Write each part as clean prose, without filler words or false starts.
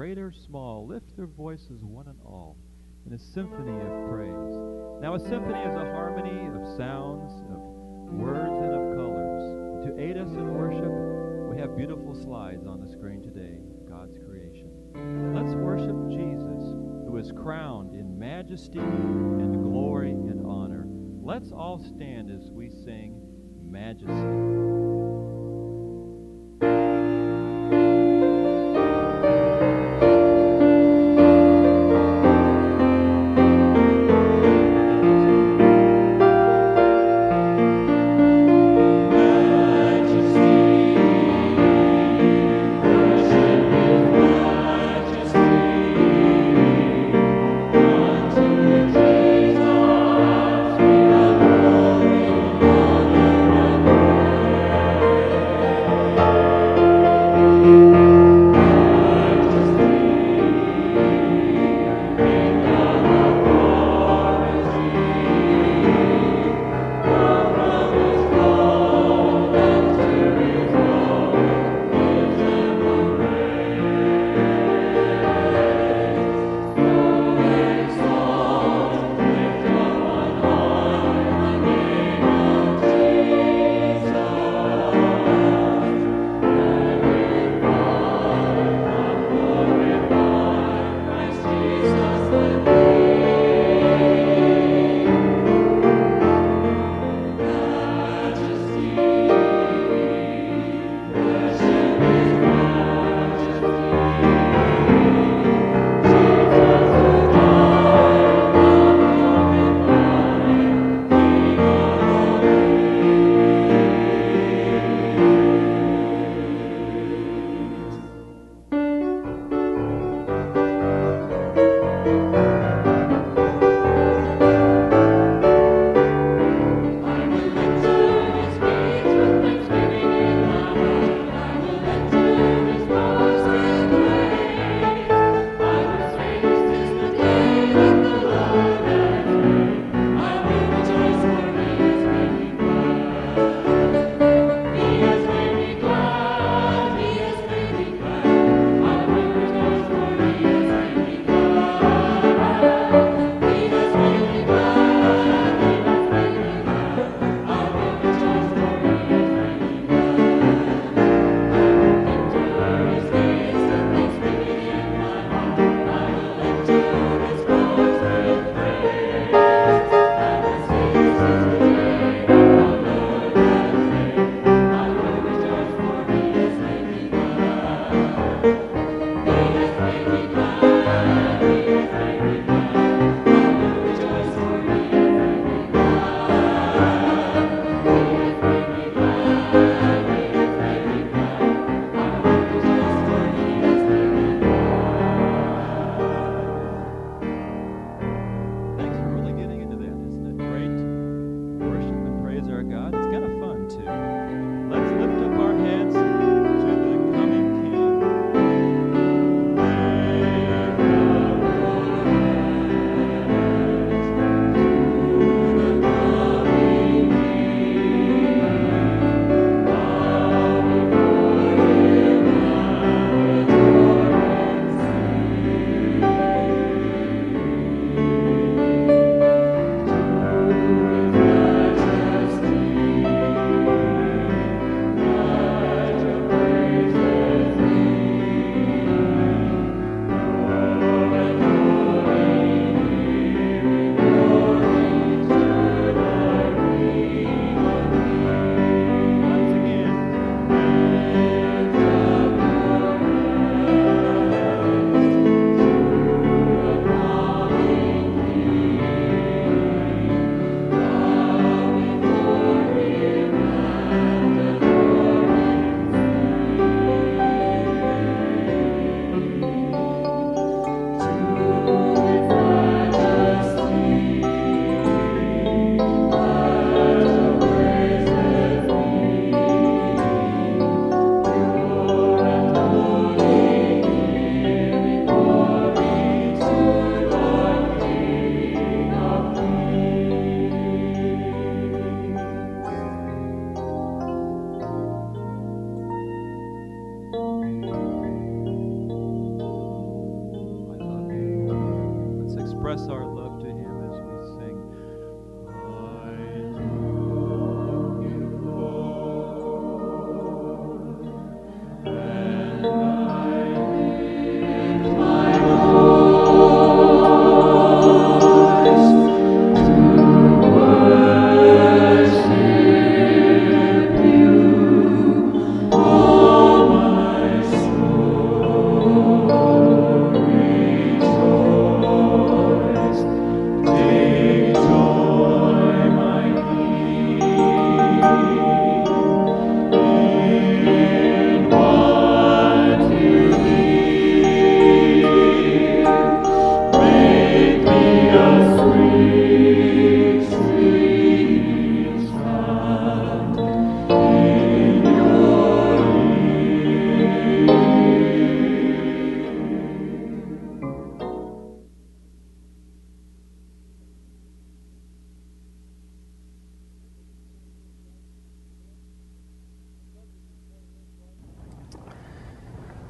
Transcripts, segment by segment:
great or small, lift their voices one and all in a symphony of praise. Now a symphony is a harmony of sounds, of words, and of colors. To aid us in worship, we have beautiful slides on the screen today of God's creation. Let's worship Jesus, who is crowned in majesty and glory and honor. Let's all stand as we sing Majesty.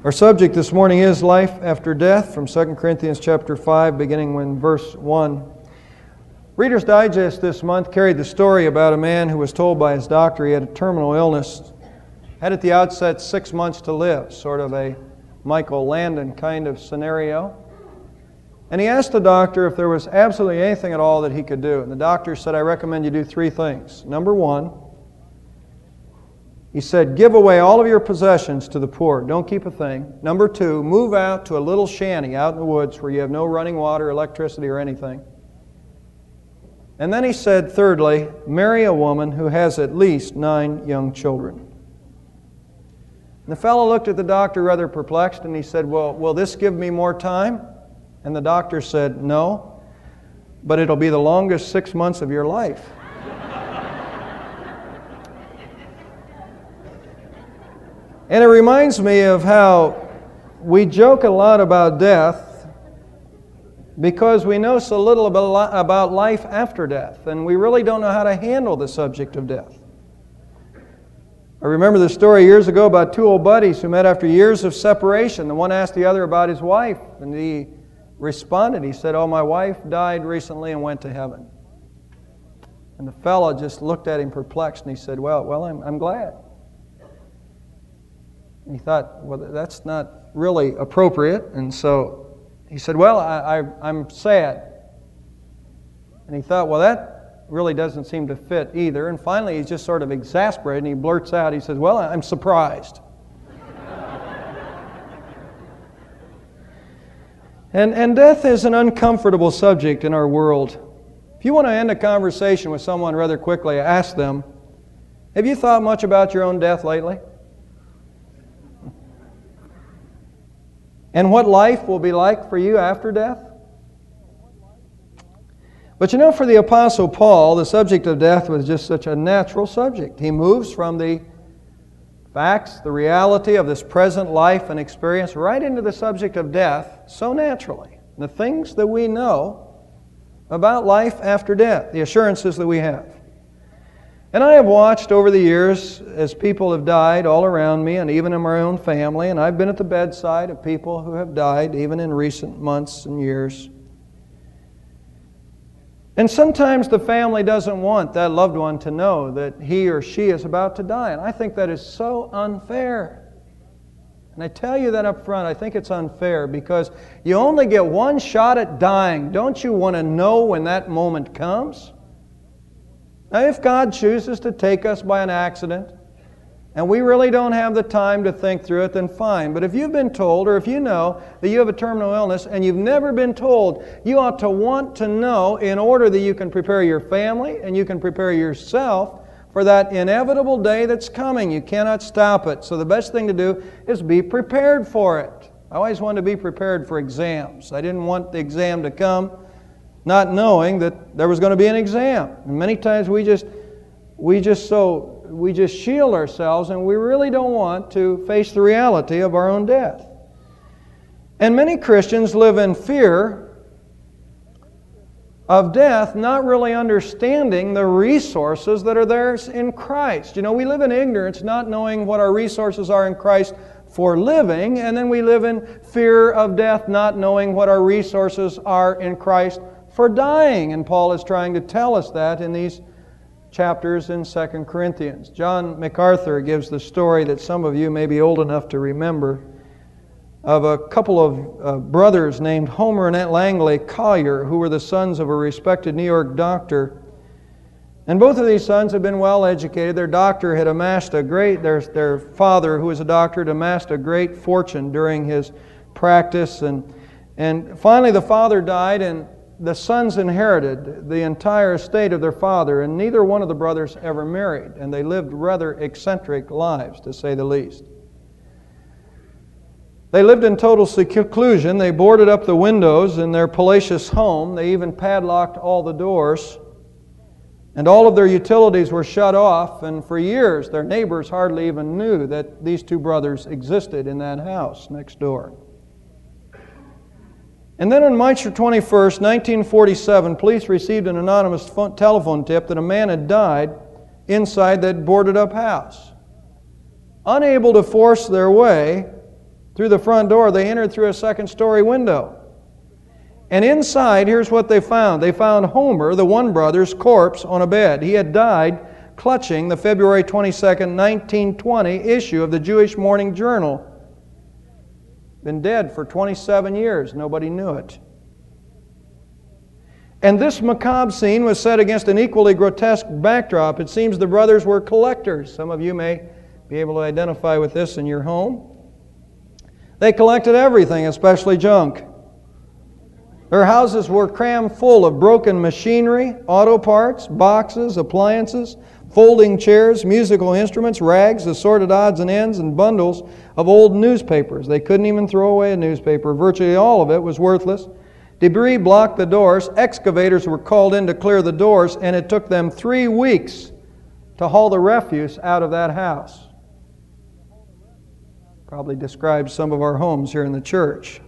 Our subject this morning is life after death from 2 Corinthians chapter 5, beginning with verse 1. Reader's Digest this month carried the story about a man who was told by his doctor he had a terminal illness, had at the outset 6 months to live, sort of a Michael Landon kind of scenario. And he asked the doctor if there was absolutely anything at all that he could do. And the doctor said, I recommend you do 3 things. Number 1, he said, give away all of your possessions to the poor. Don't keep a thing. Number 2, move out to a little shanty out in the woods where you have no running water, electricity, or anything. And then he said, thirdly, marry a woman who has at least 9 young children. And the fellow looked at the doctor rather perplexed, and he said, well, will this give me more time? And the doctor said, no, but it'll be the longest 6 months of your life. And it reminds me of how we joke a lot about death because we know so little about life after death, and we really don't know how to handle the subject of death. I remember the story years ago about 2 old buddies who met after years of separation. The one asked the other about his wife, and he responded. He said, oh, my wife died recently and went to heaven. And the fellow just looked at him perplexed, and he said, well, I'm glad. And he thought, well, that's not really appropriate. And so he said, well, I'm sad. And he thought, well, that really doesn't seem to fit either. And finally, he's just sort of exasperated, and he blurts out, he says, well, I'm surprised. And death is an uncomfortable subject in our world. If you want to end a conversation with someone rather quickly, ask them, have you thought much about your own death lately? And what life will be like for you after death? But you know, for the Apostle Paul, the subject of death was just such a natural subject. He moves from the facts, the reality of this present life and experience, right into the subject of death so naturally. The things that we know about life after death, the assurances that we have. And I have watched over the years as people have died all around me and even in my own family, and I've been at the bedside of people who have died even in recent months and years. And sometimes the family doesn't want that loved one to know that he or she is about to die, and I think that is so unfair. And I tell you that up front, I think it's unfair because you only get one shot at dying. Don't you want to know when that moment comes? Now, if God chooses to take us by an accident, and we really don't have the time to think through it, then fine. But if you've been told, or if you know that you have a terminal illness and you've never been told, you ought to want to know in order that you can prepare your family and you can prepare yourself for that inevitable day that's coming. You cannot stop it. So the best thing to do is be prepared for it. I always wanted to be prepared for exams. I didn't want the exam to come not knowing that there was going to be an exam. And many times we just shield ourselves, and we really don't want to face the reality of our own death. And many Christians live in fear of death, not really understanding the resources that are theirs in Christ. You know, we live in ignorance, not knowing what our resources are in Christ for living, and then we live in fear of death, not knowing what our resources are in Christ for dying. And Paul is trying to tell us that in these chapters in 2 Corinthians. John MacArthur gives the story that some of you may be old enough to remember of a couple of brothers named Homer and Langley Collier, who were the sons of a respected New York doctor. And both of these sons had been well educated. Their doctor had amassed their father, who was a doctor, had amassed a great fortune during his practice. And finally the father died, and the sons inherited the entire estate of their father, and neither one of the brothers ever married, and they lived rather eccentric lives, to say the least. They lived in total seclusion. They boarded up the windows in their palatial home. They even padlocked all the doors, and all of their utilities were shut off, and for years their neighbors hardly even knew that these two brothers existed in that house next door. And then on March 21st, 1947, police received an anonymous telephone tip that a man had died inside that boarded-up house. Unable to force their way through the front door. They entered through a second-story window. And inside, here's what they found. They found Homer, the one brother's corpse, on a bed. He had died clutching the February 22nd, 1920 issue of the Jewish Morning Journal. Been dead for 27 years. Nobody knew it. And this macabre scene was set against an equally grotesque backdrop. It seems the brothers were collectors. Some of you may be able to identify with this in your home. They collected everything, especially junk. Their houses were crammed full of broken machinery, auto parts, boxes, appliances, folding chairs, musical instruments, rags, assorted odds and ends, and bundles of old newspapers. They couldn't even throw away a newspaper. Virtually all of it was worthless. Debris blocked the doors. Excavators were called in to clear the doors, and it took them 3 weeks to haul the refuse out of that house. Probably describes some of our homes here in the church.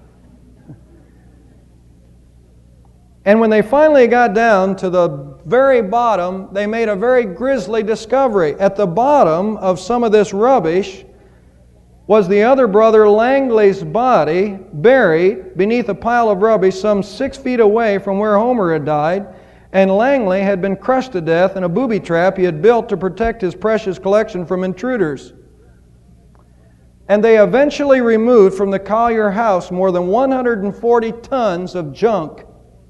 And when they finally got down to the very bottom, they made a very grisly discovery. At the bottom of some of this rubbish was the other brother Langley's body, buried beneath a pile of rubbish some 6 feet away from where Homer had died, and Langley had been crushed to death in a booby trap he had built to protect his precious collection from intruders. And they eventually removed from the Collier house more than 140 tons of junk.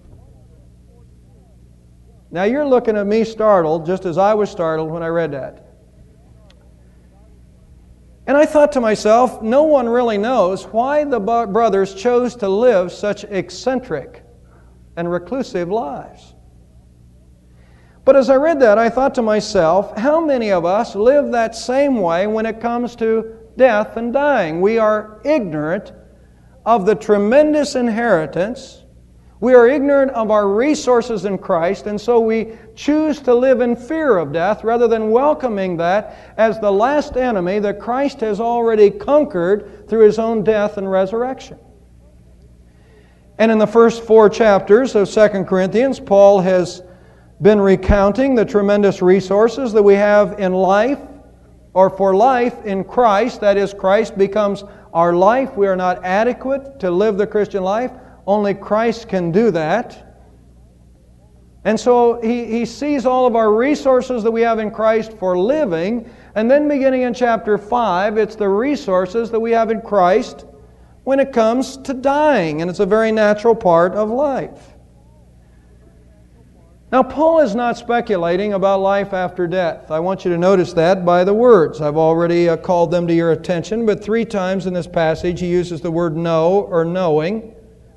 Now you're looking at me startled, just as I was startled when I read that. And I thought to myself, no one really knows why the brothers chose to live such eccentric and reclusive lives. But as I read that, I thought to myself, how many of us live that same way when it comes to death and dying? We are ignorant of the tremendous inheritance. We are ignorant of our resources in Christ, and so we choose to live in fear of death rather than welcoming that as the last enemy that Christ has already conquered through His own death and resurrection. And in the first 4 chapters of 2 Corinthians, Paul has been recounting the tremendous resources that we have in life, or for life in Christ. That is, Christ becomes our life. We are not adequate to live the Christian life. Only Christ can do that. And so he sees all of our resources that we have in Christ for living. And then beginning in chapter 5, it's the resources that we have in Christ when it comes to dying. And it's a very natural part of life. Now, Paul is not speculating about life after death. I want you to notice that by the words. I've already called them to your attention, but 3 times in this passage he uses the word know or knowing.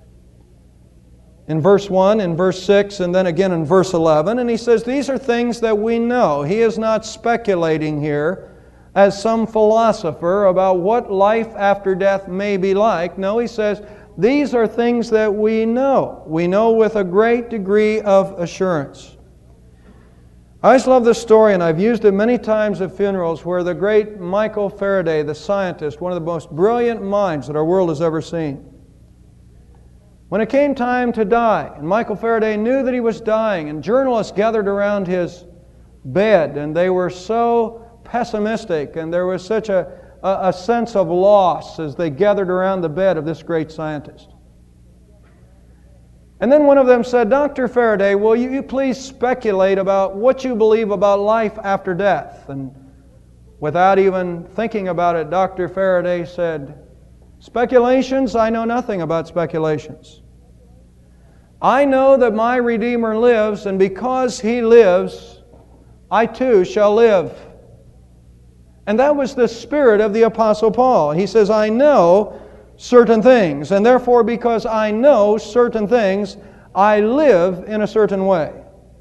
In verse 1, in verse 6, and then again in verse 11. And he says these are things that we know. He is not speculating here as some philosopher about what life after death may be like. No, he says these are things that we know. We know with a great degree of assurance. I always love this story, and I've used it many times at funerals, where the great Michael Faraday, the scientist, one of the most brilliant minds that our world has ever seen, when it came time to die, and Michael Faraday knew that he was dying, and journalists gathered around his bed, and they were so pessimistic, and there was such a sense of loss as they gathered around the bed of this great scientist. And then one of them said, Dr. Faraday, will you please speculate about what you believe about life after death? And without even thinking about it, Dr. Faraday said, speculations? I know nothing about speculations. I know that my Redeemer lives, and because He lives, I too shall live. And that was the spirit of the Apostle Paul. He says, I know certain things, and therefore because I know certain things, I live in a certain way.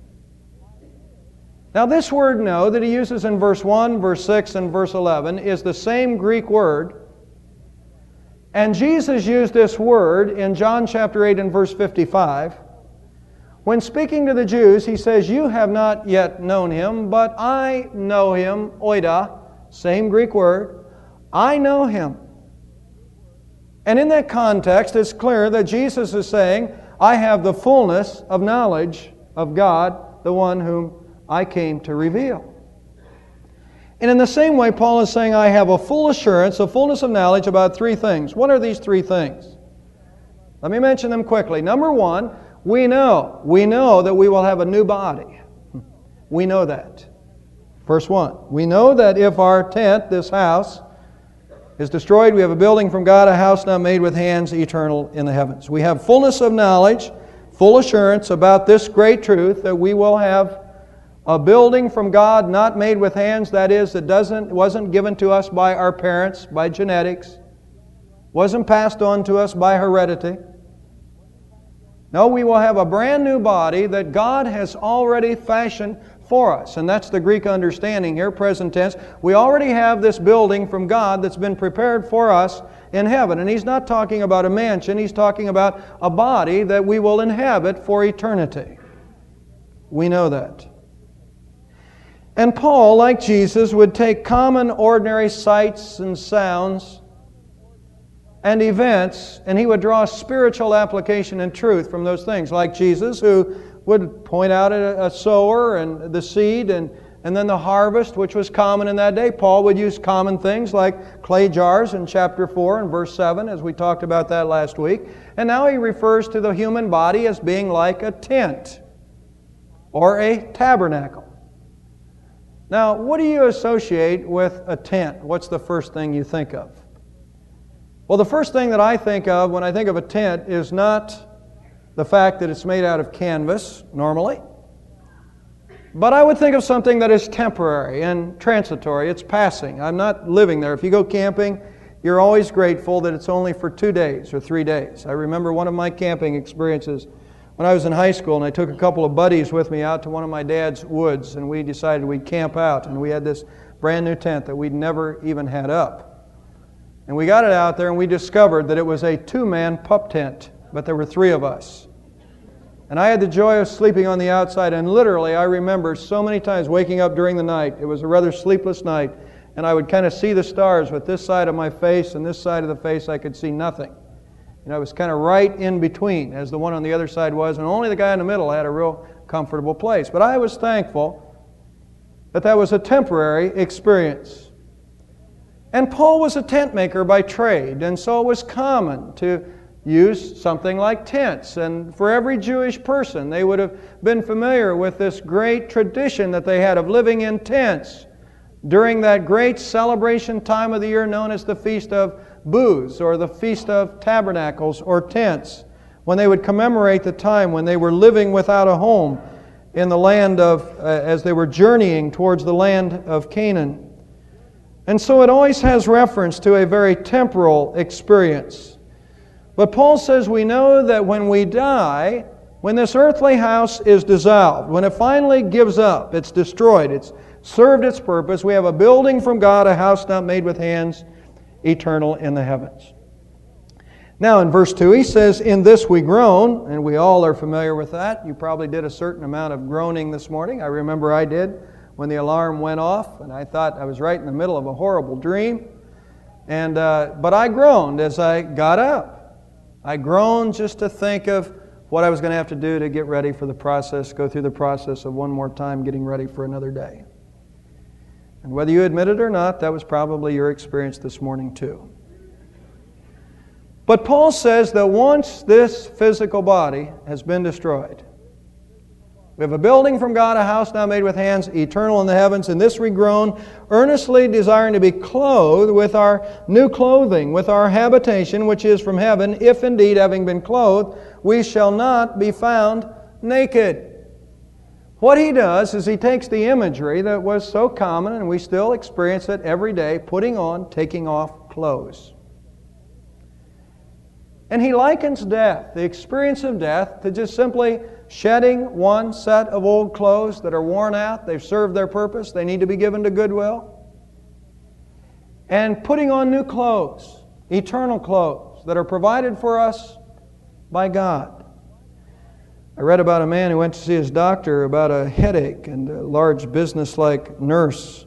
Now this word know that he uses in verse 1, verse 6, and verse 11 is the same Greek word. And Jesus used this word in John chapter 8 and verse 55. When speaking to the Jews, He says, you have not yet known Him, but I know Him, oida, same Greek word, I know Him. And in that context, it's clear that Jesus is saying, I have the fullness of knowledge of God, the one whom I came to reveal. And in the same way, Paul is saying, I have a full assurance, a fullness of knowledge about three things. What are these three things? Let me mention them quickly. Number one, we know that we will have a new body. We know that. Verse 1. We know that if our tent, this house, is destroyed, we have a building from God, a house not made with hands, eternal in the heavens. We have fullness of knowledge, full assurance about this great truth that we will have a building from God not made with hands, that is, that wasn't given to us by our parents, by genetics, wasn't passed on to us by heredity. No, we will have a brand new body that God has already fashioned for us. And that's the Greek understanding here, present tense. We already have this building from God that's been prepared for us in heaven. And He's not talking about a mansion, He's talking about a body that we will inhabit for eternity. We know that. And Paul, like Jesus, would take common, ordinary sights and sounds and events, and he would draw spiritual application and truth from those things. Like Jesus, who would point out a sower and the seed and then the harvest, which was common in that day. Paul would use common things like clay jars in chapter 4 and verse 7, as we talked about that last week. And now he refers to the human body as being like a tent or a tabernacle. Now, what do you associate with a tent? What's the first thing you think of? Well, the first thing that I think of when I think of a tent is not the fact that it's made out of canvas, normally, but I would think of something that is temporary and transitory. It's passing. I'm not living there. If you go camping, you're always grateful that it's only for 2 days or 3 days. I remember one of my camping experiences when I was in high school, and I took a couple of buddies with me out to one of my dad's woods, and we decided we'd camp out, and we had this brand new tent that we'd never even had up. And we got it out there, and we discovered that it was a 2-man pup tent, but there were 3 of us. And I had the joy of sleeping on the outside, and literally I remember so many times waking up during the night. It was a rather sleepless night, and I would kind of see the stars with this side of my face, and this side of the face I could see nothing. And I was kind of right in between, as the one on the other side was, and only the guy in the middle had a real comfortable place. But I was thankful that that was a temporary experience. And Paul was a tent maker by trade, and so it was common to use something like tents. And for every Jewish person, they would have been familiar with this great tradition that they had of living in tents during that great celebration time of the year known as the Feast of Booths, or the Feast of Tabernacles, or tents, when they would commemorate the time when they were living without a home in the land of, as they were journeying towards the land of Canaan. And so it always has reference to a very temporal experience. But Paul says we know that when we die, when this earthly house is dissolved, when it finally gives up, it's destroyed, it's served its purpose, we have a building from God, a house not made with hands, eternal in the heavens. Now in verse 2 he says, in this we groan, and we all are familiar with that. You probably did a certain amount of groaning this morning. I remember I did when the alarm went off, and I thought I was right in the middle of a horrible dream. But I groaned as I got up. I groaned just to think of what I was going to have to do to get ready for the process, go through the process of one more time getting ready for another day. And whether you admit it or not, that was probably your experience this morning too. But Paul says that once this physical body has been destroyed, we have a building from God, a house now made with hands, eternal in the heavens. In this we groan, earnestly desiring to be clothed with our new clothing, with our habitation, which is from heaven, if indeed, having been clothed, we shall not be found naked. What he does is he takes the imagery that was so common, and we still experience it every day, putting on, taking off clothes. And he likens death, the experience of death, to just simply shedding one set of old clothes that are worn out, they've served their purpose, they need to be given to Goodwill, and putting on new clothes, eternal clothes that are provided for us by God. I read about a man who went to see his doctor about a headache, and a large business-like nurse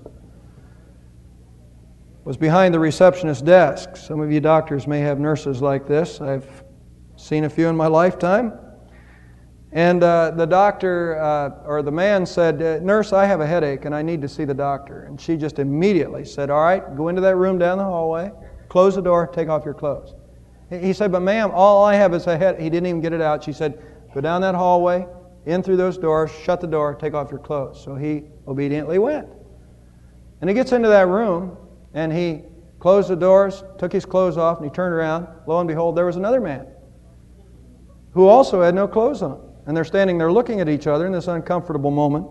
was behind the receptionist's desk. Some of you doctors may have nurses like this. I've seen a few in my lifetime. And the doctor, or the man said, "Nurse, I have a headache and I need to see the doctor." And she just immediately said, "All right, go into that room down the hallway, close the door, take off your clothes." He said, "But ma'am, all I have is a headache." He didn't even get it out. She said, "Go down that hallway, in through those doors, shut the door, take off your clothes." So he obediently went. And he gets into that room, and he closed the doors, took his clothes off, and he turned around. Lo and behold, there was another man who also had no clothes on. And they're standing there looking at each other in this uncomfortable moment.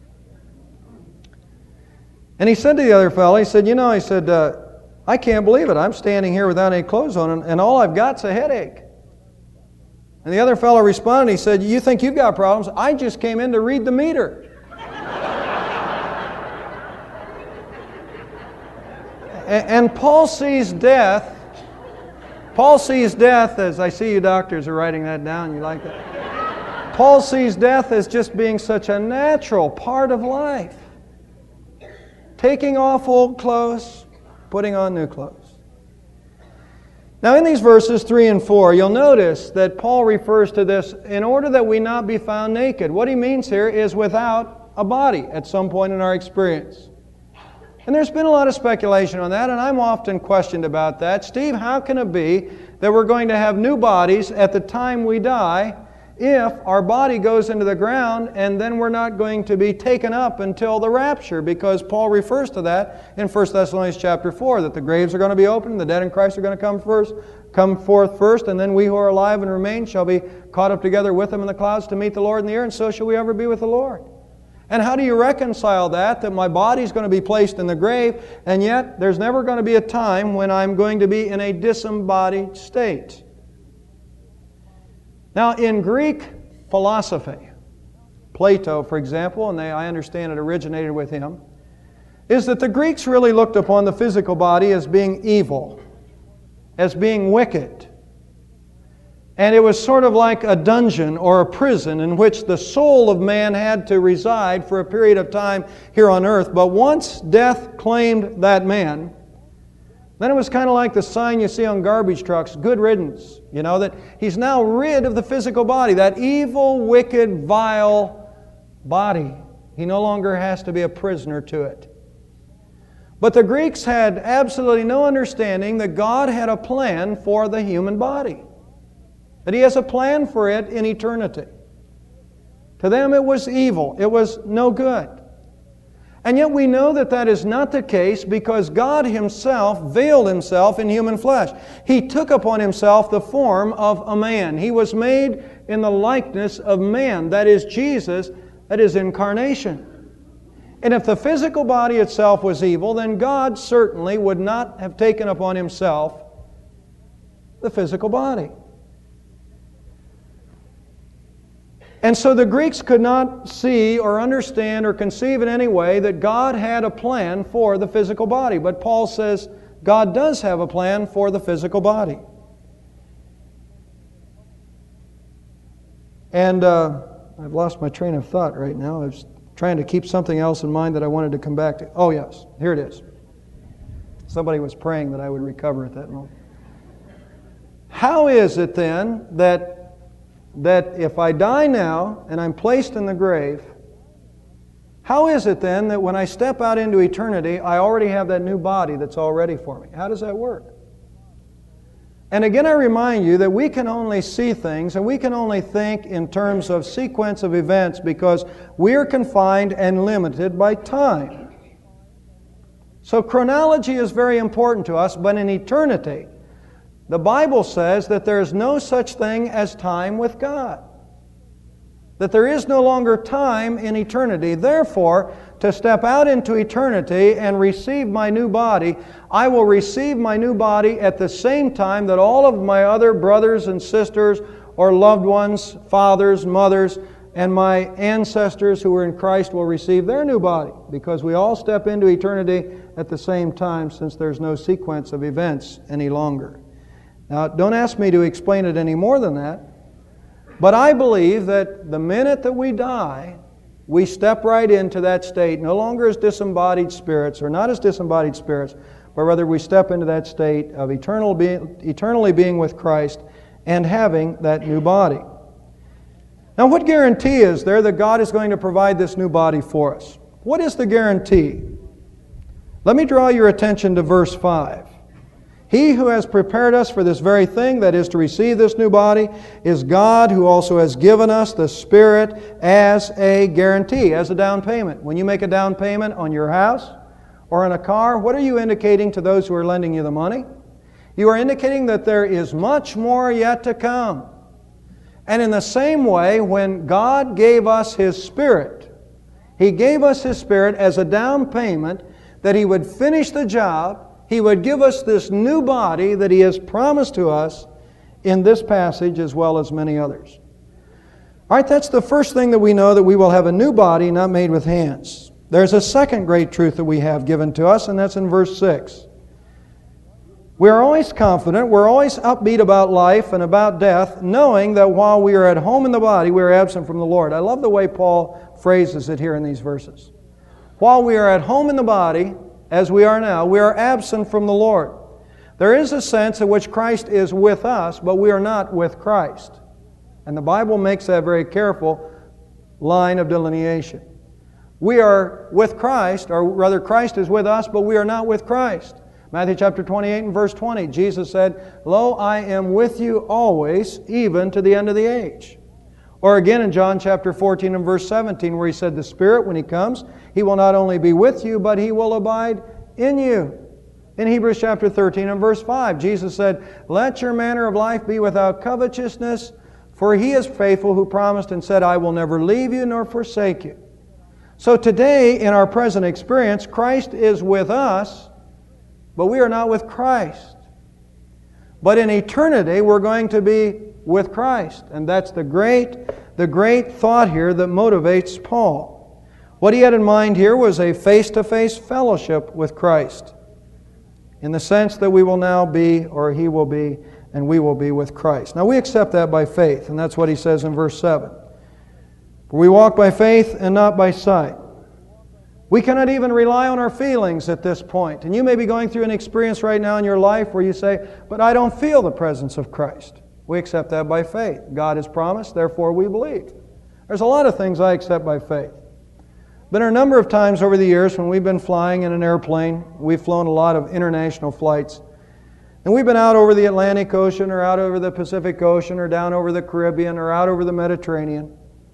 And he said to the other fellow, he said, "I can't believe it. I'm standing here without any clothes on, and all I've got's a headache." And the other fellow responded, he said, "You think you've got problems? I just came in to read the meter." And Paul sees death. Paul sees death as, I see you doctors are writing that down. You like that? Paul sees death as just being such a natural part of life. Taking off old clothes, putting on new clothes. Now in these verses 3 and 4, you'll notice that Paul refers to this in order that we not be found naked. What he means here is without a body at some point in our experience. And there's been a lot of speculation on that, and I'm often questioned about that. Steve, how can it be that we're going to have new bodies at the time we die if our body goes into the ground and then we're not going to be taken up until the rapture? Because Paul refers to that in 1 Thessalonians chapter 4, that the graves are going to be opened, the dead in Christ are going to come forth first, and then we who are alive and remain shall be caught up together with them in the clouds to meet the Lord in the air, and so shall we ever be with the Lord. And how do you reconcile that my body's going to be placed in the grave, and yet there's never going to be a time when I'm going to be in a disembodied state? Now, in Greek philosophy, Plato, for example, and I understand it originated with him, is that the Greeks really looked upon the physical body as being evil, as being wicked. And it was sort of like a dungeon or a prison in which the soul of man had to reside for a period of time here on earth. But once death claimed that man, then it was kind of like the sign you see on garbage trucks, "Good riddance." That he's now rid of the physical body, that evil, wicked, vile body. He no longer has to be a prisoner to it. But the Greeks had absolutely no understanding that God had a plan for the human body, that He has a plan for it in eternity. To them it was evil. It was no good. And yet we know that that is not the case because God Himself veiled Himself in human flesh. He took upon Himself the form of a man. He was made in the likeness of man. That is Jesus, that is incarnation. And if the physical body itself was evil, then God certainly would not have taken upon Himself the physical body. And so the Greeks could not see or understand or conceive in any way that God had a plan for the physical body. But Paul says God does have a plan for the physical body. And I've lost my train of thought right now. I was trying to keep something else in mind that I wanted to come back to. Oh yes, here it is. Somebody was praying that I would recover at that moment. How is it then that if I die now and I'm placed in the grave, how is it then that when I step out into eternity, I already have that new body that's all ready for me? How does that work? And again, I remind you that we can only see things and we can only think in terms of sequence of events because we are confined and limited by time. So chronology is very important to us, but in eternity, the Bible says that there is no such thing as time with God. That there is no longer time in eternity. Therefore, to step out into eternity and receive my new body, I will receive my new body at the same time that all of my other brothers and sisters or loved ones, fathers, mothers, and my ancestors who were in Christ will receive their new body. Because we all step into eternity at the same time since there's no sequence of events any longer. Now, don't ask me to explain it any more than that, but I believe that the minute that we die, we step right into that state, no longer as disembodied spirits, or not as disembodied spirits, but rather we step into that state of eternally being with Christ and having that new body. Now, what guarantee is there that God is going to provide this new body for us? What is the guarantee? Let me draw your attention to verse 5. He who has prepared us for this very thing, that is to receive this new body, is God, who also has given us the Spirit as a guarantee, as a down payment. When you make a down payment on your house or on a car, what are you indicating to those who are lending you the money? You are indicating that there is much more yet to come. And in the same way, when God gave us His Spirit, He gave us His Spirit as a down payment that He would finish the job. He would give us this new body that He has promised to us in this passage as well as many others. All right, that's the first thing that we know, that we will have a new body not made with hands. There's a second great truth that we have given to us, and that's in verse 6. We're always confident, we're always upbeat about life and about death, knowing that while we are at home in the body, we are absent from the Lord. I love the way Paul phrases it here in these verses. While we are at home in the body, as we are now, we are absent from the Lord. There is a sense in which Christ is with us, but we are not with Christ. And the Bible makes that very careful line of delineation. We are with Christ, or rather Christ is with us, but we are not with Christ. Matthew chapter 28 and verse 20, Jesus said, "Lo, I am with you always, even to the end of the age." Or again in John chapter 14 and verse 17, where He said, "The Spirit, when He comes, He will not only be with you, but He will abide in you." In Hebrews chapter 13 and verse 5, Jesus said, "Let your manner of life be without covetousness, for He is faithful who promised and said, I will never leave you nor forsake you." So today, in our present experience, Christ is with us, but we are not with Christ. But in eternity, we're going to be with Christ. And that's the great thought here that motivates Paul. What he had in mind here was a face-to-face fellowship with Christ, in the sense that we will now be, or He will be, and we will be with Christ. Now we accept that by faith, and that's what he says in verse 7. For we walk by faith and not by sight. We cannot even rely on our feelings at this point. And you may be going through an experience right now in your life where you say, "But I don't feel the presence of Christ." We accept that by faith. God has promised, therefore we believe. There's a lot of things I accept by faith. Been a number of times over the years when we've been flying in an airplane. We've flown a lot of international flights. And we've been out over the Atlantic Ocean, or out over the Pacific Ocean, or down over the Caribbean, or out over the Mediterranean.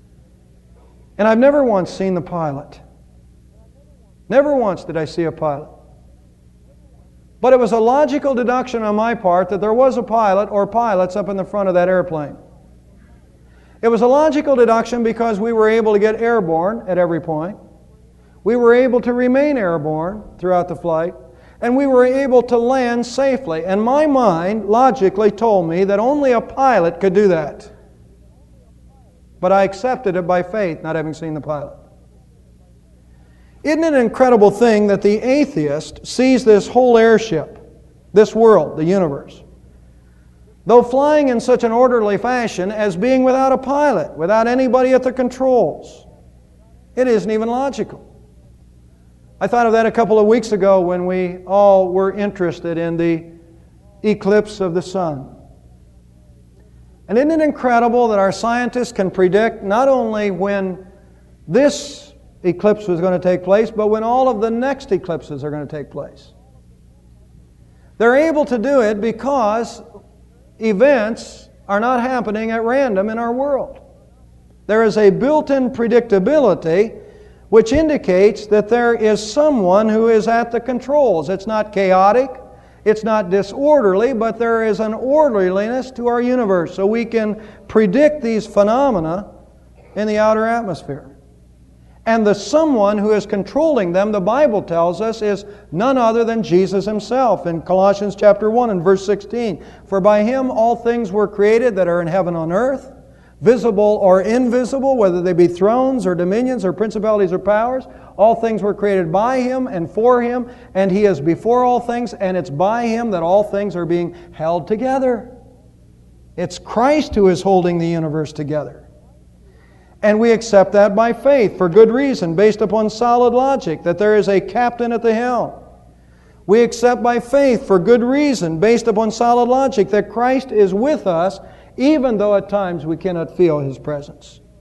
And I've never once seen the pilot. Never once did I see a pilot. But it was a logical deduction on my part that there was a pilot or pilots up in the front of that airplane. It was a logical deduction because we were able to get airborne at every point. We were able to remain airborne throughout the flight. And we were able to land safely. And my mind logically told me that only a pilot could do that. But I accepted it by faith, not having seen the pilot. Isn't it an incredible thing that the atheist sees this whole airship, this world, the universe, though flying in such an orderly fashion, as being without a pilot, without anybody at the controls? It isn't even logical. I thought of that a couple of weeks ago when we all were interested in the eclipse of the sun. And isn't it incredible that our scientists can predict not only when this eclipse was going to take place, but when all of the next eclipses are going to take place? They're able to do it because events are not happening at random in our world. There is a built-in predictability which indicates that there is someone who is at the controls. It's not chaotic, it's not disorderly, but there is an orderliness to our universe, so we can predict these phenomena in the outer atmosphere. And the someone who is controlling them, the Bible tells us, is none other than Jesus Himself in Colossians chapter 1 and verse 16. For by Him all things were created that are in heaven and on earth, visible or invisible, whether they be thrones or dominions or principalities or powers. All things were created by Him and for Him, and He is before all things, and it's by Him that all things are being held together. It's Christ who is holding the universe together. And we accept that by faith for good reason, based upon solid logic, that there is a captain at the helm. We accept by faith for good reason, based upon solid logic, that Christ is with us, even though at times we cannot feel His presence.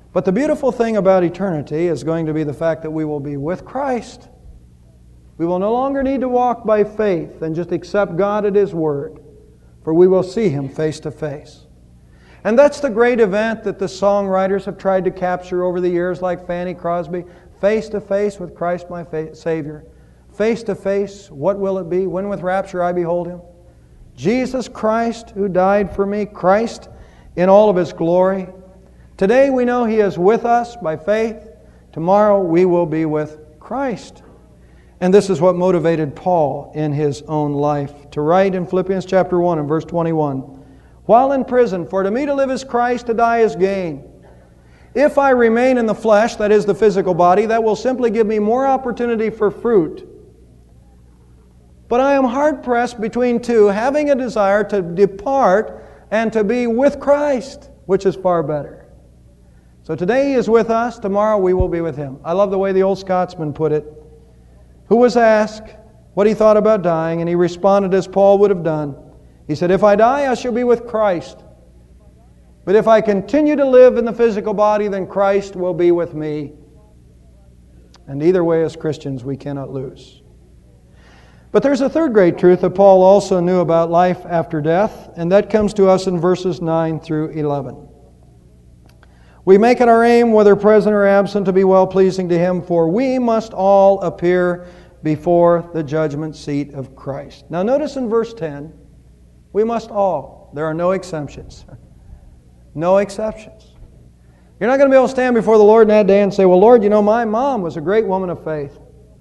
But the beautiful thing about eternity is going to be the fact that we will be with Christ. We will no longer need to walk by faith and just accept God at His Word, for we will see Him face to face. And that's the great event that the songwriters have tried to capture over the years, like Fanny Crosby. Face to face with Christ my Savior. Face to face, what will it be? When with rapture I behold Him. Jesus Christ who died for me, Christ in all of His glory. Today we know He is with us by faith. Tomorrow we will be with Christ. And this is what motivated Paul in his own life to write in Philippians chapter 1 and verse 21. While in prison, for to me to live is Christ, to die is gain. If I remain in the flesh, that is the physical body, that will simply give me more opportunity for fruit. But I am hard-pressed between two, having a desire to depart and to be with Christ, which is far better. So today He is with us, tomorrow we will be with Him. I love the way the old Scotsman put it, who was asked what he thought about dying, and he responded as Paul would have done. He said, if I die, I shall be with Christ. But if I continue to live in the physical body, then Christ will be with me. And either way, as Christians, we cannot lose. But there's a third great truth that Paul also knew about life after death, and that comes to us in verses 9 through 11. We make it our aim, whether present or absent, to be well-pleasing to Him, for we must all appear before the judgment seat of Christ. Now notice in verse 10, we must all. There are no exceptions. No exceptions. You're not going to be able to stand before the Lord in that day and say, well, Lord, you know, my mom was a great woman of faith.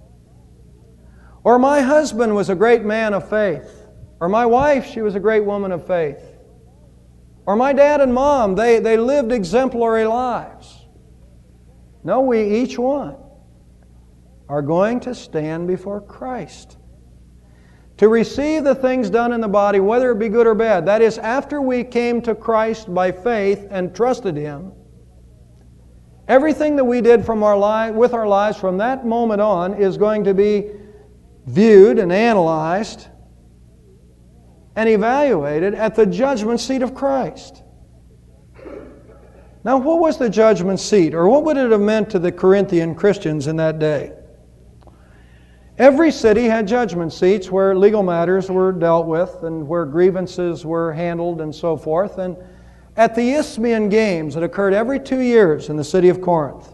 Or my husband was a great man of faith. Or my wife, she was a great woman of faith. Or my dad and mom, they lived exemplary lives. No, we each one are going to stand before Christ to receive the things done in the body, whether it be good or bad. That is, after we came to Christ by faith and trusted Him, everything that we did with our lives from that moment on is going to be viewed and analyzed and evaluated at the judgment seat of Christ. Now, what was the judgment seat, or what would it have meant to the Corinthian Christians in that day? Every city had judgment seats where legal matters were dealt with and where grievances were handled and so forth. And at the Isthmian Games that occurred every 2 years in the city of Corinth,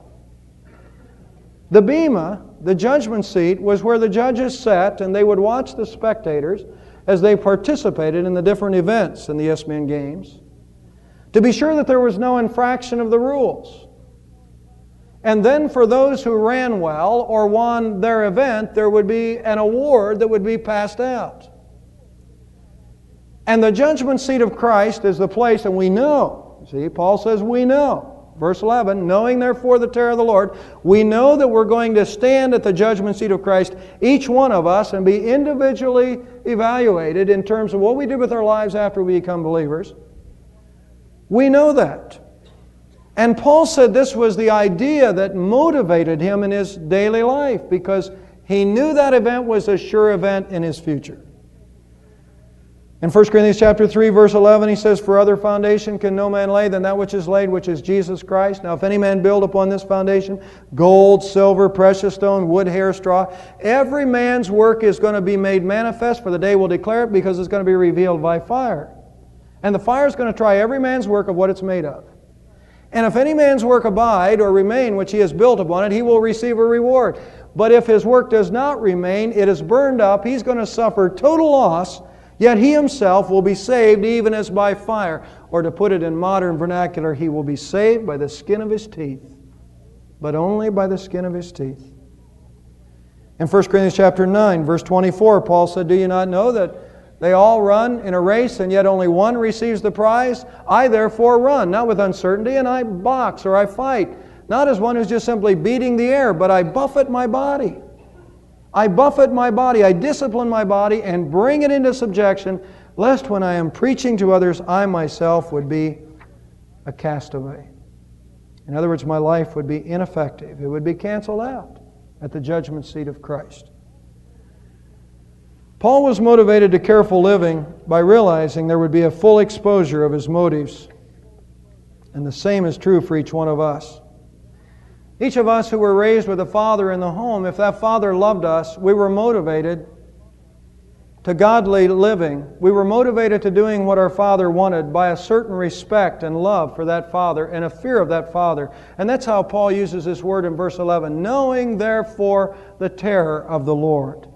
the bema, the judgment seat, was where the judges sat and they would watch the spectators as they participated in the different events in the Isthmian Games to be sure that there was no infraction of the rules. And then for those who ran well or won their event, there would be an award that would be passed out. And the judgment seat of Christ is the place, and we know. See, Paul says we know. Verse 11, knowing therefore the terror of the Lord, we know that we're going to stand at the judgment seat of Christ, each one of us, and be individually evaluated in terms of what we did with our lives after we become believers. We know that. And Paul said this was the idea that motivated him in his daily life, because he knew that event was a sure event in his future. In 1 Corinthians chapter 3, verse 11, he says, for other foundation can no man lay than that which is laid, which is Jesus Christ. Now if any man build upon this foundation, gold, silver, precious stone, wood, hair, straw, every man's work is going to be made manifest, for the day will declare it, because it's going to be revealed by fire. And the fire is going to try every man's work of what it's made of. And if any man's work abide or remain, which he has built upon it, he will receive a reward. But if his work does not remain, it is burned up, he's going to suffer total loss, yet he himself will be saved even as by fire. Or to put it in modern vernacular, he will be saved by the skin of his teeth, but only by the skin of his teeth. In 1 Corinthians chapter 9, verse 24, Paul said, do you not know that they all run in a race, and yet only one receives the prize? I therefore run, not with uncertainty, and I box or I fight, not as one who's just simply beating the air, but I buffet my body. I buffet my body, I discipline my body, and bring it into subjection, lest when I am preaching to others, I myself would be a castaway. In other words, my life would be ineffective. It would be canceled out at the judgment seat of Christ. Paul was motivated to careful living by realizing there would be a full exposure of his motives. And the same is true for each one of us. Each of us who were raised with a father in the home, if that father loved us, we were motivated to godly living. We were motivated to doing what our father wanted by a certain respect and love for that father and a fear of that father. And that's how Paul uses this word in verse 11, knowing therefore the terror of the Lord.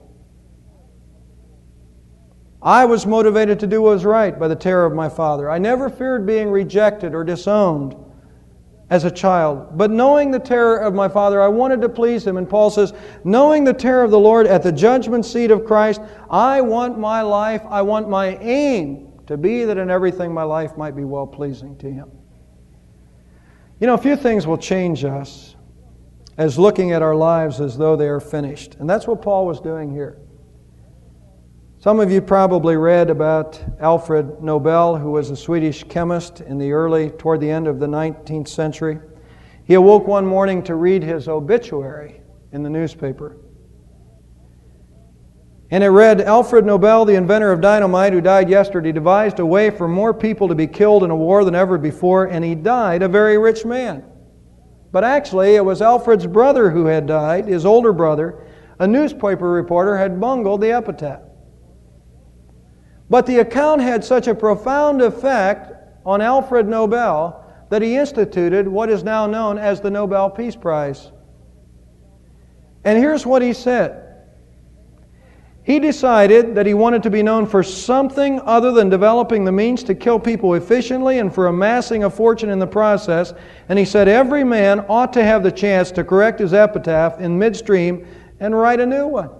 I was motivated to do what was right by the terror of my father. I never feared being rejected or disowned as a child. But knowing the terror of my father, I wanted to please him. And Paul says, knowing the terror of the Lord at the judgment seat of Christ, I want my life, I want my aim to be that in everything my life might be well-pleasing to Him. You know, a few things will change us as looking at our lives as though they are finished. And that's what Paul was doing here. Some of you probably read about Alfred Nobel, who was a Swedish chemist toward the end of the 19th century. He awoke one morning to read his obituary in the newspaper. And it read, Alfred Nobel, the inventor of dynamite, who died yesterday, devised a way for more people to be killed in a war than ever before, and he died a very rich man. But actually, it was Alfred's brother who had died, his older brother. A newspaper reporter had bungled the epitaph. But the account had such a profound effect on Alfred Nobel that he instituted what is now known as the Nobel Peace Prize. And here's what he said. He decided that he wanted to be known for something other than developing the means to kill people efficiently and for amassing a fortune in the process. And he said every man ought to have the chance to correct his epitaph in midstream and write a new one.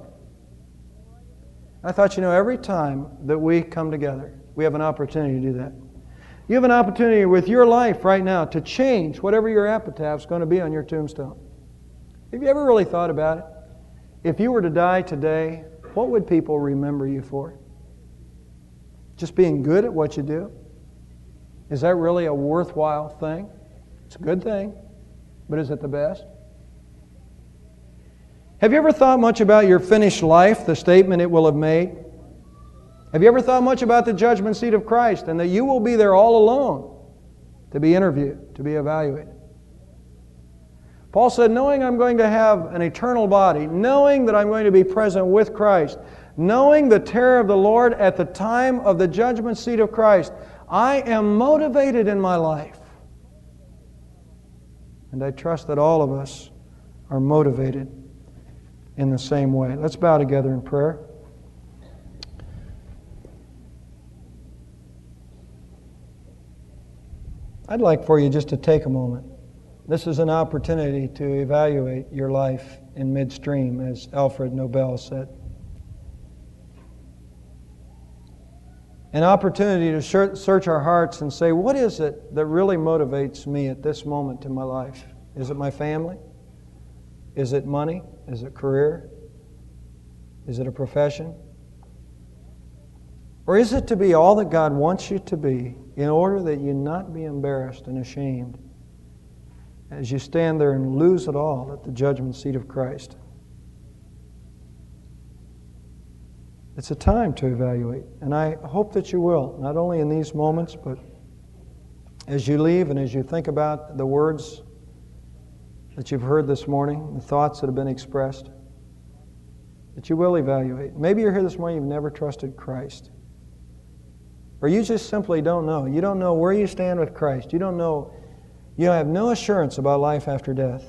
I thought, every time that we come together, we have an opportunity to do that. You have an opportunity with your life right now to change whatever your epitaph is going to be on your tombstone. Have you ever really thought about it? If you were to die today, what would people remember you for? Just being good at what you do? Is that really a worthwhile thing? It's a good thing, but is it the best? Have you ever thought much about your finished life, the statement it will have made? Have you ever thought much about the judgment seat of Christ and that you will be there all alone to be interviewed, to be evaluated? Paul said, knowing I'm going to have an eternal body, knowing that I'm going to be present with Christ, knowing the terror of the Lord at the time of the judgment seat of Christ, I am motivated in my life. And I trust that all of us are motivated in the same way. Let's bow together in prayer. I'd like for you just to take a moment. This is an opportunity to evaluate your life in midstream, as Alfred Nobel said. An opportunity to search our hearts and say, what is it that really motivates me at this moment in my life? Is it my family? Is it money? Is it career? Is it a profession? Or is it to be all that God wants you to be in order that you not be embarrassed and ashamed as you stand there and lose it all at the judgment seat of Christ? It's a time to evaluate, and I hope that you will, not only in these moments, but as you leave and as you think about the words that you've heard this morning, the thoughts that have been expressed, that you will evaluate. Maybe you're here this morning, you've never trusted Christ. Or you just simply don't know. You don't know where you stand with Christ. You don't know, you have no assurance about life after death.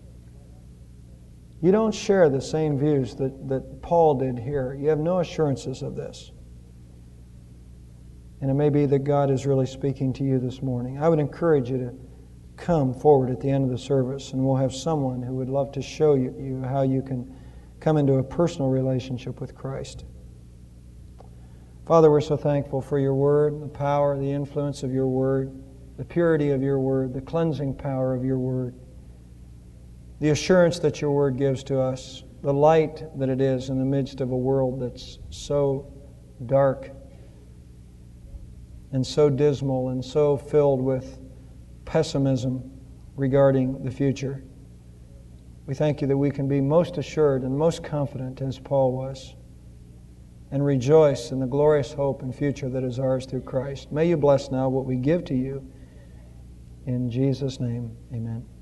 You don't share the same views that Paul did here. You have no assurances of this. And it may be that God is really speaking to you this morning. I would encourage you to come forward at the end of the service, and we'll have someone who would love to show you how you can come into a personal relationship with Christ. Father, we're so thankful for your word, the power, the influence of your word, the purity of your word, the cleansing power of your word, the assurance that your word gives to us, the light that it is in the midst of a world that's so dark and so dismal and so filled with pessimism regarding the future. We thank you that we can be most assured and most confident, as Paul was, and rejoice in the glorious hope and future that is ours through Christ. May you bless now what we give to you. In Jesus' name, amen.